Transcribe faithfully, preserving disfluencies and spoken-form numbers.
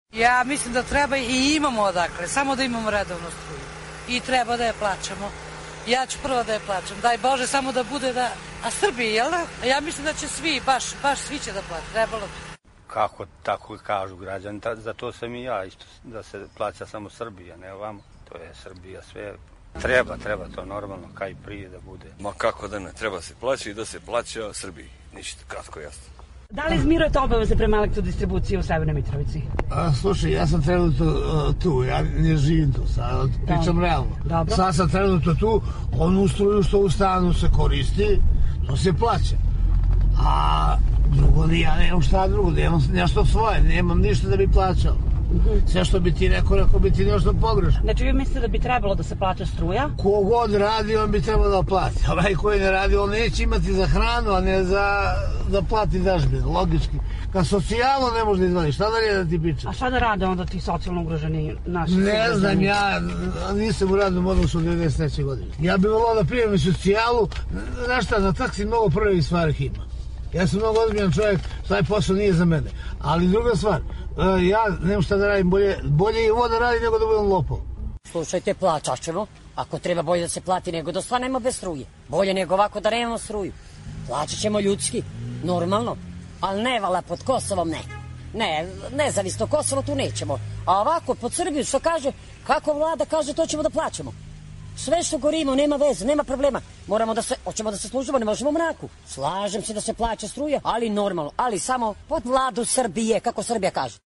Ja mislim da treba i imamo odakle, samo da imamo redovnu struju. I treba da je plaćamo. Ja ću prvo da je plaćam. Daj Bože samo da bude da... A Srbiji, jel da? Ja mislim da će svi, baš, baš svi će da plati. Trebalo bi. Kako tako kažu građani, za to sam i ja isto, da se plaća samo Srbija, ne ovamo. To je Srbija sve. Treba, treba to normalno, kaj prije da bude. Ma kako da ne, treba se plaća i da se plaća Srbiji. Ništa, kratko jasno. Da li izmirujete obaveze prema elektrodistribuciji u Severnoj Mitrovici? A, slušaj, ja sam trenutno uh, tu, ja ne živim tu, sad pričam da. realno. Dobro. Sad sam trenutno tu, onu struju što u stanu se koristi, to se plaća. A drugo, ja nemam šta drugo, nemam nešto svoje, nemam ništa da bi plaćao. Sve što bi ti rekao, rekao bi ti nešto pogrešno. Znači vi mislite da bi trebalo da se plaća struja? Kogod radi, on bi trebalo da plati. Ovaj koji ne radi, on neće imati za hranu, a ne za da plati dažbinu, logički. Kad socijalno ne može da izvadi, šta da li da ti piče? A šta da rade onda ti socijalno ugroženi naši? Ne znam, ja nisam u radnom odnosu od devedeset treće godine. Ja bih volao da prijem socijalu, znaš šta, na taksi mnogo prvih stvari ima. Ja sam mnogo ozbiljan čovjek, taj posao nije za mene. Ali druga stvar, ja nemam šta da radim, bolje, bolje je ovo da radi nego da budem lopov. Slušajte, plaćat ćemo. Ako treba bolje da se plati nego da stvarnemo bez struje. Bolje nego ovako da nemamo struju. Plaćat ćemo ljudski, normalno. Ali ne vala pod Kosovom, ne. Ne, nezavisno Kosovo tu nećemo. A ovako pod Srbiju što kaže, kako vlada kaže, to ćemo da plaćamo. Sve što gorimo, nema veze, nema problema. Moramo da se, hoćemo da se služimo, ne možemo u mraku. Slažem se da se plaća struja, ali normalno, ali samo pod vladu Srbije, kako Srbija kaže.